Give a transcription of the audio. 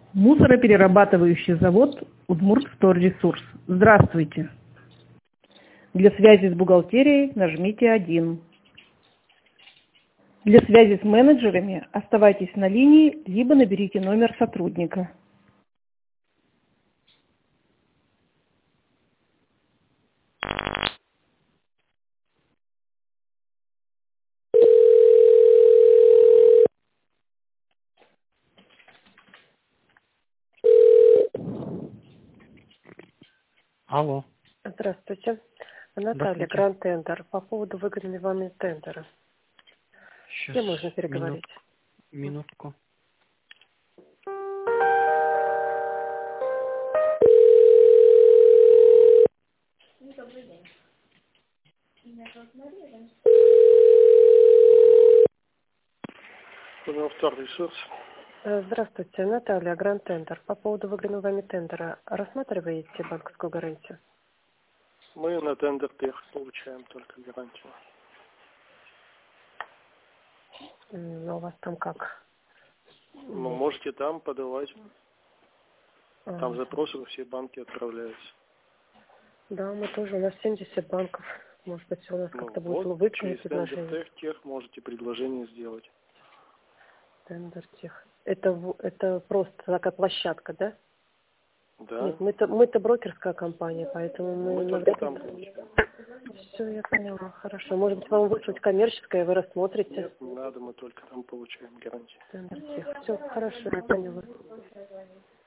Мусороперерабатывающий завод «Удмуртсторресурс». Здравствуйте. Для связи с бухгалтерией нажмите 1. Для связи с менеджерами оставайтесь на линии, либо наберите номер сотрудника. Алло. Здравствуйте. Наталья, Здравствуйте. Гранд Тендер. По поводу выгодной вами тендера. Сейчас, Где можно переговорить? минутку. Добрый день. Меня зовут Мария. Удмуртсторресурс. Здравствуйте, Наталья, Гранд Тендер. По поводу выгодной вами тендера. Рассматриваете банковскую гарантию? Мы на тендер получаем только гарантию. Но у вас там как? Ну, можете там подавать. Там А, запросы во все банки отправляются. Да, мы тоже. У нас 70 банков. Может быть, у нас Ну как-то будет вот, выгодное через предложение. тендер тех можете предложение сделать. Тендер тех. Это просто такая площадка, да? Да. Нет, мы-то брокерская компания, поэтому Мы мы только навряд там ли... получаем. Все, я поняла. Хорошо. Может быть, вам выслать коммерческое, вы рассмотрите? Нет, не надо, мы только там получаем гарантию. Все, хорошо, я поняла.